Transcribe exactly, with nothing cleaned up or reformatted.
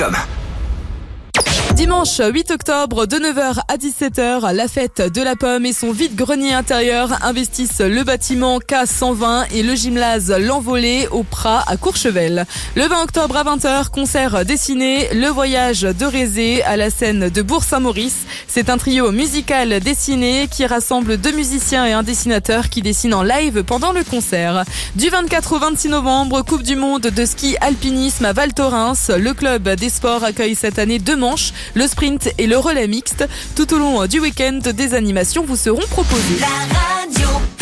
com. Dimanche huit octobre, de neuf heures à dix-sept heures, la fête de la pomme et son vide-grenier intérieur investissent le bâtiment K cent vingt et le gymnase L'Envolée au Prat à Courchevel. Le vingt octobre à vingt heures, concert dessiné, Le Voyage de Rézé à la scène de Bourg-Saint-Maurice. C'est un trio musical dessiné qui rassemble deux musiciens et un dessinateur qui dessinent en live pendant le concert. Du vingt-quatre au vingt-six novembre, Coupe du monde de ski alpinisme à Val Thorens. Le club des sports accueille cette année deux manches, le sprint et le relais mixte. Tout au long du week-end, des animations vous seront proposées. La radio.